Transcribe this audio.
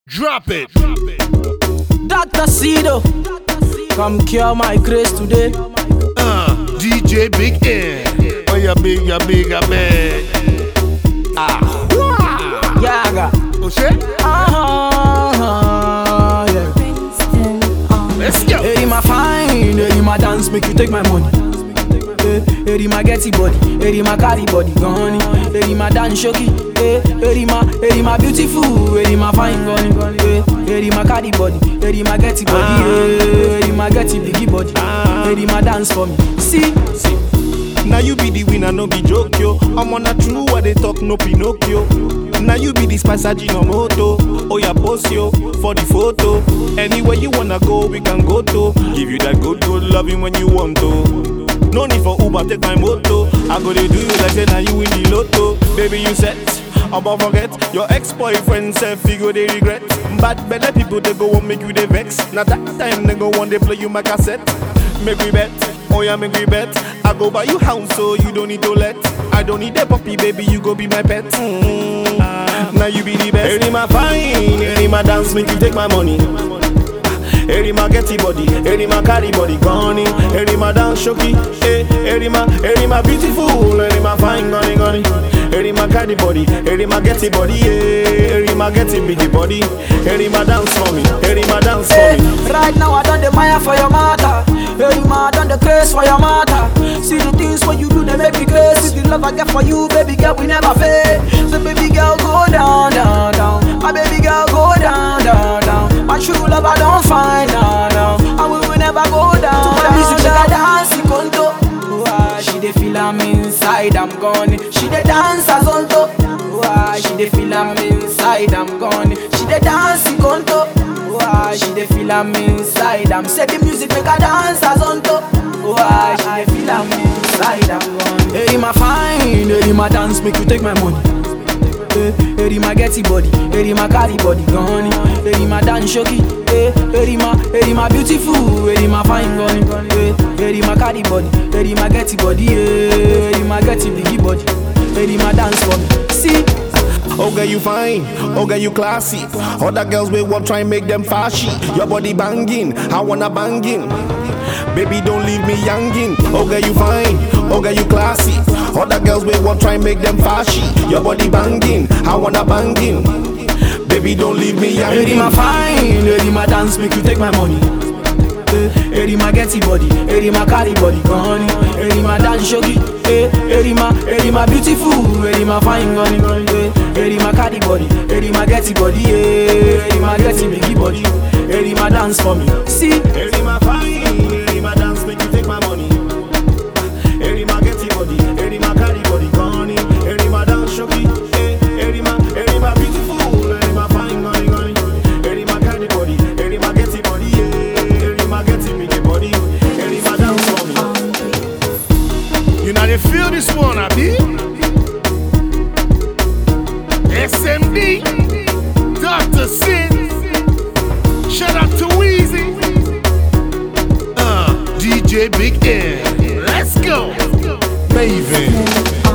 Drop it. Dr. Cedo, come cure my grace today. DJ Big N. Oh, you big, you big, you big. Yaga. Oh, shit. Yeah. Let's go. Hey, my fine, hey, my dance, make you take my money. Hey, my getty body, hey, my carry body, gone. Hey, my dance shoki, hey, my beautiful, hey, my fine gone. Hey, my carry body, hey, my getty body, hey, my getty biggie body, hey, my dance for me. See. Now you be the winner, no be joke yo. I'm on a true what they talk, no Pinocchio. Now you be the spice Ajinomoto. Oh yeah, post yo for the photo. Anywhere you wanna go, we can go to. Give you that good loving when you want to. No need for Uber, take my moto. I go to do you like say now you win the lotto. Baby you set, about forget your ex-boyfriend said figure they regret. Bad better people they go and make you they vex. Now that time they go on they play you my cassette. Make we bet, oh yeah make we bet. I go buy you house so you don't need to let. I don't need a puppy baby you go be my pet. Now you be the best. Hey my fine, hey my dance make you take my money. Hey my getty body, hey my carry body gone. Hey my dance shoki, hey my beautiful, hey my fine gone. Hey my carry body, hey my getty body, hey my getty biggie body. Hey my dance for me, hey my dance for me. Right now I done the Maya for your mother. Hey ma, I done the grace for your mother. See the things what you do they make me crazy. See the love I get for you, baby girl, we never fail. So baby girl go down, down, down. My baby girl go down, down, down. My true love I don't find now, now. And we will never go down. The music she got dance in conto. She dey feel am inside, I'm gone. She dey dance as on top. She dey feel am inside, I'm gone. She dey dance in conto. She dey feel am inside, I'm say the music make her dance as on top. She dey feel am inside, I'm gone. Hey my fine, hey my dance make you take my money. Hey my getty body, hey my carry body gone. Hey my dance shoki, hey my beautiful, hey my fine gone. Hey my carry body, hey my getty body, hey my getty biggie body. Hey my dance for me. See. Oh girl you fine, oh girl you classy. Other girls will want try and make them fashy. Your body banging, I wanna banging. Baby don't leave me youngin'. Oh girl you fine, oh girl you classy. Other girls will want try and make them fashy. Your body banging, I wanna banging. Baby don't leave me youngin'. Hey my fine, hey my dance make you take my money. Hey my getty body, hey my carry body gone. Hey my dance shogi, hey my beautiful, hey my fine gone. Hey my carry body, hey my getty body, hey my getty biggie body. Hey my dance for me. See, hey my fine, hey my dance make you take my money. Hey my getty body, hey my carry body gone. Hey my dance shogi, hey my beautiful, hey my fine gone. Hey my carry body, hey my getty body, hey my getty biggie body. Hey my dance for me. You know they feel this one, Abi? SMD, Dr. Sin. Shout out to Weezy. DJ Big N. Let's go. Maven.